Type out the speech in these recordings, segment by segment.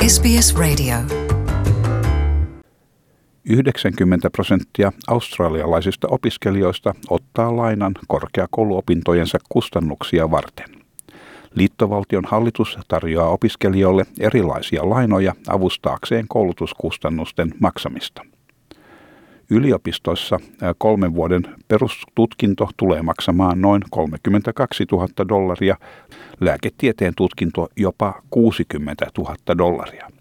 SBS Radio. 90% australialaisista opiskelijoista ottaa lainan korkeakouluopintojensa kustannuksia varten. Liittovaltion hallitus tarjoaa opiskelijoille erilaisia lainoja avustaakseen koulutuskustannusten maksamista. Yliopistoissa 3 vuoden perustutkinto tulee maksamaan noin $32,000, lääketieteen tutkinto jopa $60,000.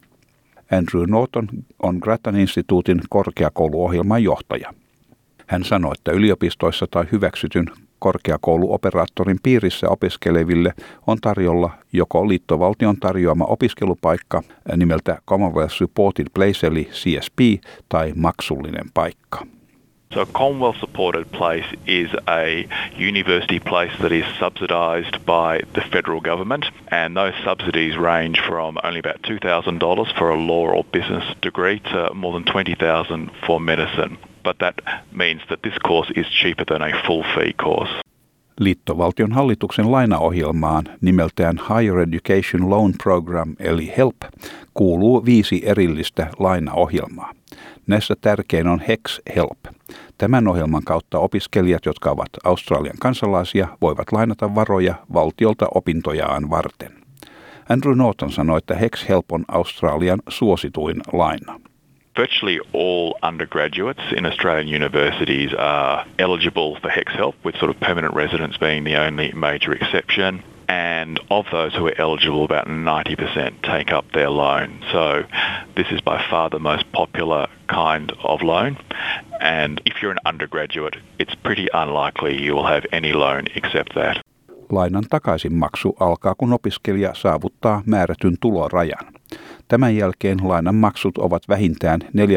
Andrew Norton on Grattan-instituutin korkeakouluohjelman johtaja. Hän sanoi, että yliopistoissa tai hyväksytyn korkeakouluoperaattorin piirissä opiskeleville on tarjolla joko liittovaltion tarjoama opiskelupaikka nimeltä Commonwealth Supported Place eli CSP tai maksullinen paikka. So a Commonwealth supported place is a university place that is subsidised by the federal government, and those subsidies range from only about $2,000 for a law or business degree to more than $20,000 for medicine. But that means that this course is cheaper than a full fee course. Liittovaltion hallituksen lainaohjelmaan nimeltään Higher Education Loan Program eli HELP kuuluu 5 erillistä lainaohjelmaa. Näissä tärkein on HEX-HELP. Tämän ohjelman kautta opiskelijat, jotka ovat Australian kansalaisia, voivat lainata varoja valtiolta opintojaan varten. Andrew Norton sanoi, että HEX-HELP on Australian suosituin laina. Virtually all undergraduates in Australian universities are eligible for HEX-HELP, with sort of permanent residence being the only major exception. And of those who are eligible, about 90% take up their loan. So this is by far the most popular kind of loan. And if you're an undergraduate, it's pretty unlikely you will have any loan except that. Lainan takaisinmaksu alkaa, kun opiskelija saavuttaa määrätyn tulorajan. Tämän jälkeen lainan maksut ovat vähintään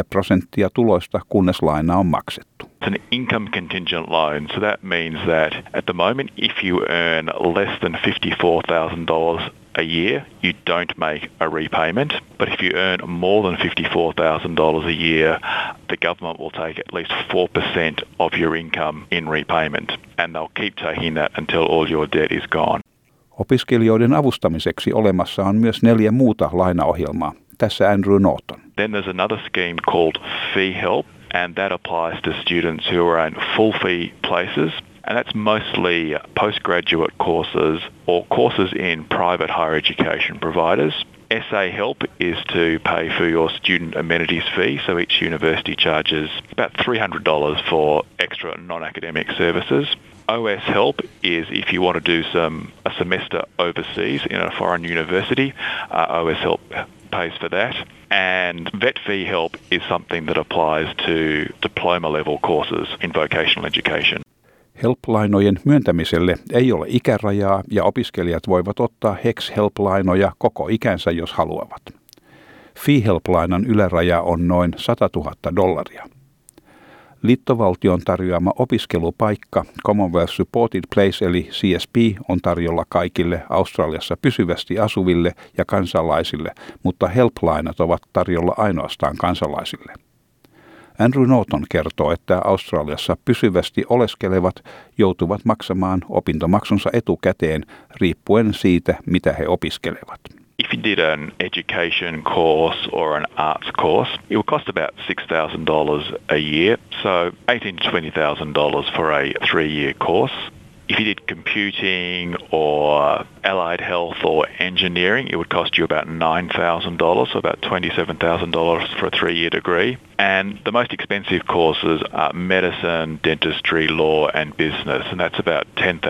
4% tuloista, kunnes laina on maksettu. It's an income contingent loan, so that means that at the moment if you earn less than $54,000 a year, you don't make a repayment. But if you earn more than $54,000 a year, the government will take at least 4% of your income in repayment, and they'll keep taking that until all your debt is gone. Opiskelijoiden avustamiseksi olemassa on myös 4 muuta lainaohjelmaa. Tässä Andrew Norton. Then there's another scheme called Fee Help, and that applies to students who are in full fee places. And that's mostly postgraduate courses or courses in private higher education providers. SA Help is to pay for your student amenities fee, so each university charges about $300 for extra non-academic services. OS Help is if you want to do a semester overseas in a foreign university, OS Help pays for that. And Vet Fee Help is something that applies to diploma-level courses in vocational education. HELP-lainojen myöntämiselle ei ole ikärajaa ja opiskelijat voivat ottaa HEX-HELP-lainoja koko ikänsä, jos haluavat. Fee-HELP-lainan yläraja on noin $100,000. Liittovaltion tarjoama opiskelupaikka Commonwealth Supported Place eli CSP on tarjolla kaikille Australiassa pysyvästi asuville ja kansalaisille, mutta HELP-lainat ovat tarjolla ainoastaan kansalaisille. Andrew Norton kertoo, että Australiassa pysyvästi oleskelevat joutuvat maksamaan opintomaksunsa etukäteen riippuen siitä, mitä he opiskelevat. If you did an education course or an arts course, it would cost about $6,000 a year, so $18,000 to $20,000 for a 3-year course. If you did computing or allied health or engineering, it would cost you about $9,000, so about $27,000 for a 3-year degree. And the most expensive courses are medicine, dentistry, law and business, and that's about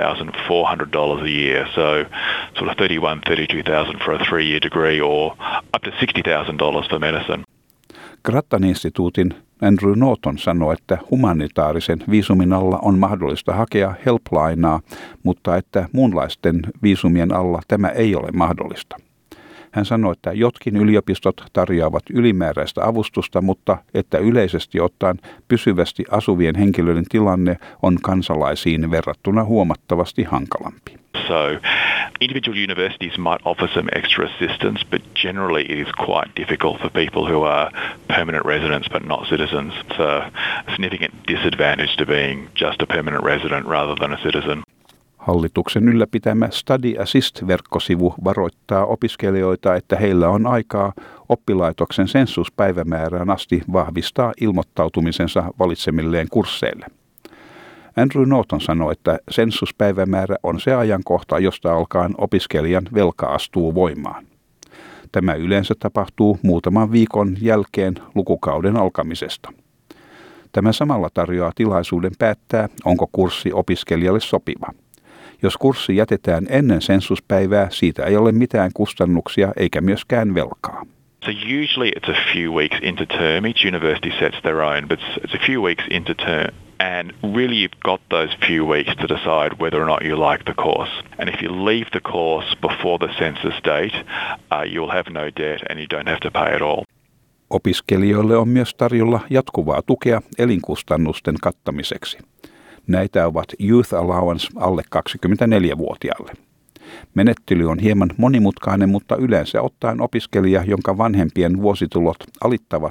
$10,400 a year, so sort of $32,000 for a 3-year degree or up to $60,000 for medicine. Grattan-instituutin Andrew Norton sanoi, että humanitaarisen viisumin alla on mahdollista hakea HELP-lainaa, mutta että muunlaisten viisumien alla tämä ei ole mahdollista. Hän sanoi, että jotkin yliopistot tarjoavat ylimääräistä avustusta, mutta että yleisesti ottaen pysyvästi asuvien henkilöiden tilanne on kansalaisiin verrattuna huomattavasti hankalampi. So individual universities might offer some extra assistance, but generally it is quite difficult for people who are permanent residents but not citizens. It's a significant disadvantage to being just a permanent resident rather than a citizen. Hallituksen ylläpitämä Study Assist-verkkosivu varoittaa opiskelijoita, että heillä on aikaa oppilaitoksen sensuspäivämäärään asti vahvistaa ilmoittautumisensa valitsemilleen kursseille. Andrew Norton sanoi, että sensuspäivämäärä on se ajankohta, josta alkaen opiskelijan velka astuu voimaan. Tämä yleensä tapahtuu muutaman viikon jälkeen lukukauden alkamisesta. Tämä samalla tarjoaa tilaisuuden päättää, onko kurssi opiskelijalle sopiva. Jos kurssi jätetään ennen sensuspäivää, siitä ei ole mitään kustannuksia eikä myöskään velkaa. So usually it's a few weeks into term. Each university sets their own, but it's a few weeks into term. And really you've got those few weeks to decide whether or not you like the course. And if you leave the course before the census date, you'll have no debt and you don't have to pay at all. Opiskelijoille on myös tarjolla jatkuvaa tukea elinkustannusten kattamiseksi. Näitä ovat Youth Allowance alle 24-vuotiaalle. Menettely on hieman monimutkainen, mutta yleensä ottaen opiskelija, jonka vanhempien vuositulot alittavat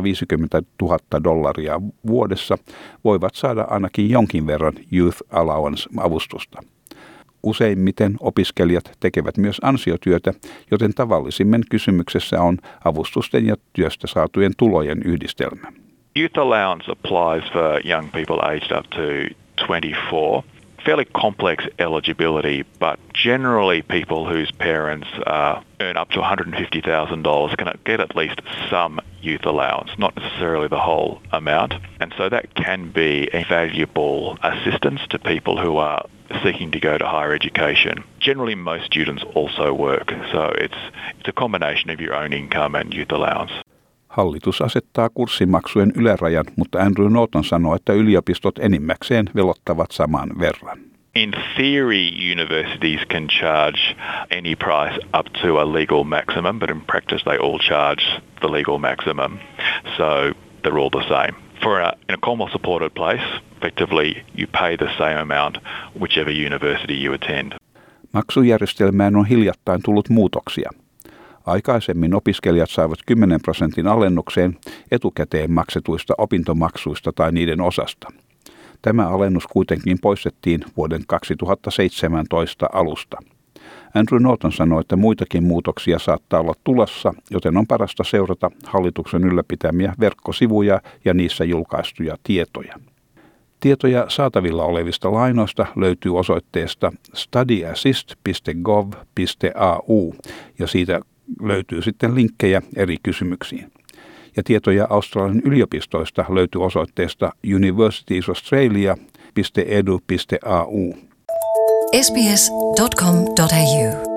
$150,000 vuodessa, voivat saada ainakin jonkin verran Youth Allowance-avustusta. Useimmiten opiskelijat tekevät myös ansiotyötä, joten tavallisimmin kysymyksessä on avustusten ja työstä saatujen tulojen yhdistelmä. Youth allowance applies for young people aged up to 24. Fairly complex eligibility, but generally people whose parents earn up to $150,000 can get at least some youth allowance, not necessarily the whole amount. And so that can be a valuable assistance to people who are seeking to go to higher education. Generally most students also work, so it's a combination of your own income and youth allowance. Hallitus asettaa kurssimaksujen ylärajan, mutta Andrew Norton sanoo, että yliopistot enimmäkseen velottavat saman verran. In theory, universities can charge any price up to a legal maximum, but in practice they all charge the legal maximum. So they're all the same. In a Commonwealth-supported place, effectively you pay the same amount whichever university you attend. Maksujärjestelmään on hiljattain tullut muutoksia. Aikaisemmin opiskelijat saivat 10% alennukseen etukäteen maksetuista opintomaksuista tai niiden osasta. Tämä alennus kuitenkin poistettiin vuoden 2017 alusta. Andrew Norton sanoi, että muitakin muutoksia saattaa olla tulossa, joten on parasta seurata hallituksen ylläpitämiä verkkosivuja ja niissä julkaistuja tietoja. Tietoja saatavilla olevista lainoista löytyy osoitteesta studyassist.gov.au ja siitä löytyy sitten linkkejä eri kysymyksiin. Ja tietoja Australian yliopistoista löytyy osoitteesta universitiesaustralia.edu.au. sbs.com.au